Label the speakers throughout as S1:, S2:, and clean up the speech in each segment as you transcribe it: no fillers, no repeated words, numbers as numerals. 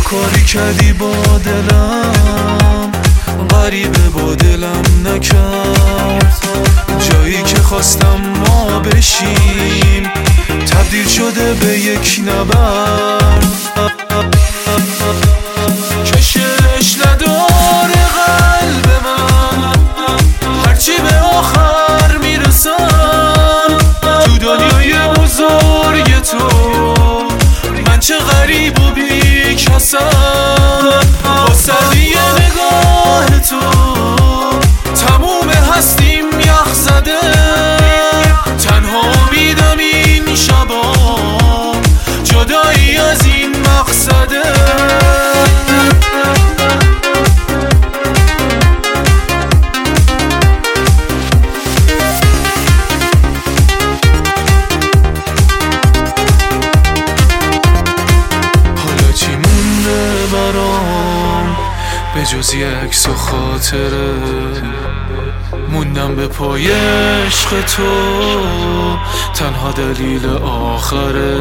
S1: کاری کردی با دلم، غریبه با دلم نکرد. جایی که خواستم ما بشیم تبدیل شده به یک نبرد. کشش نداره قلب من، هرچی به آخر میرسم. تو دنیای بزرگ تو من چه غریب و بی کسم. با سردی نگاه تو تموم هستیم یخ زده. تنها میدم این شبا جدایی از این مقصده. حالا چی مونده برام به جز یه عکس و خاطره؟ موندم به پای عشق تو، تنها دلیل آخره.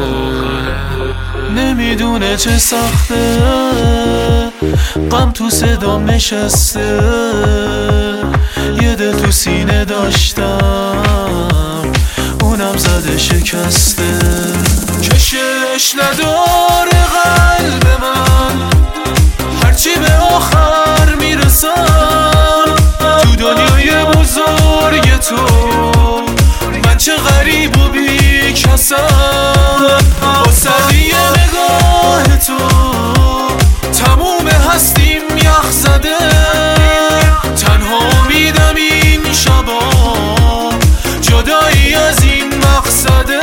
S1: نمیدونه چه سخته غم تو صدام نشسته. یه دل تو سینه داشتم اونم زده شکسته. کشش نداره قلب من، هرچی به آخر میرسم. تو دنیای بزرگ تو من چه غریب و بی کسم. با سردی نگاه تو تموم هستیم یخ زده. تنها میدم این شبا جدایی از این مقصده.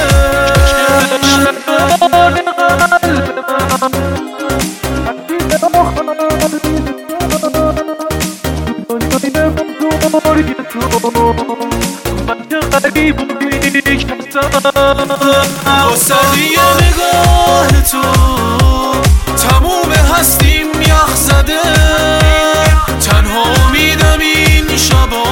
S1: با سردی نگاه تو تموم هستیم یخ زده. تنها میدم این شبا